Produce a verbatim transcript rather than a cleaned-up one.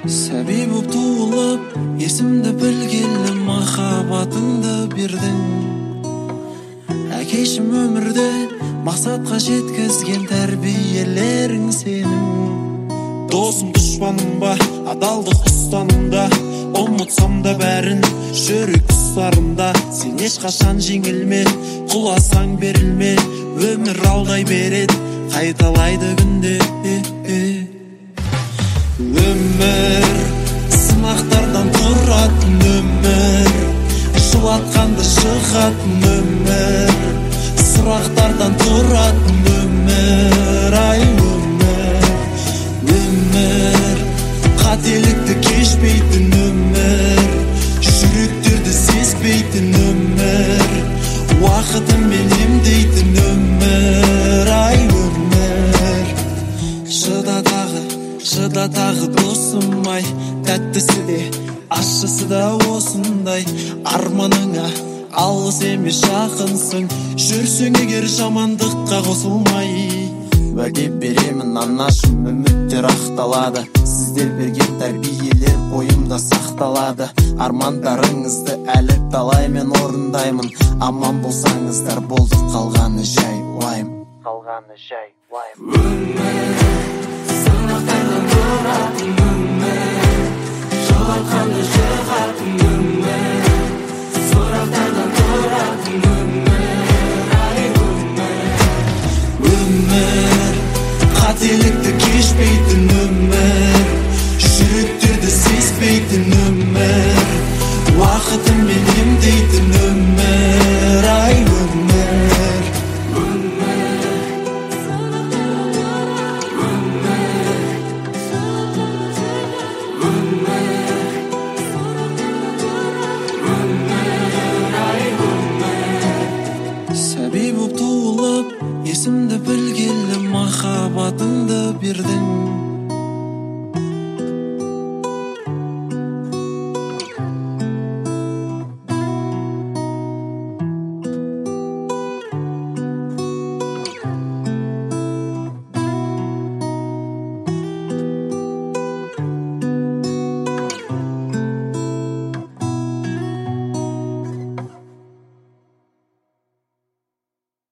Сәби боп туылып, есімді білгелі махаббатыңды бердің. Әкешім өмірде мақсатқа жеткізген тәрбиелерің сенің. Досым дұшпаным ба, адалдық ұстанымда, ұмытсам да бәрін жүрек тұстарында. Сен ешқашан жеңілме, құласаң берілме, өмір алдай береді, қайталайды күнде. Өмір сынақтардан тұратын өмір, жылатқанды шығатын өмір, сұрақтардан тұратын өмір. Ай өмір, өмір қателікті кешпейтін өмір, жүректерді сезбейтін өмір, уақытымен емдейтін өмір. Ай өмір, шыда тағы, шыда тағы досым ай, тәттісі де ащысы да осындай. Арманыңа алыс емес жақынсың, жүрсең егер жамандыққа қосылмай. Уәде беремін анашым, үміттер ақталады, сіздер берген тәрбиелер бойымда сақталады. Армандарыңызды әлі талай мен орындаймын, аман болсаңыздар болды, қалғаны жай уайым. Қалғаны жай уайым. Өмір сынақтардан тұратын өмір, жылатқанды шығатын өмір, сұрақтардан тұратын өмір. Ай өмір, өмір қателікті кешпейтін өмір, жүректерді сезбейтін өмір, уақытымен емдейтін өмір. Ай өмір, Сәби боп туылып, есімді білгелі махаббатыңды бердің.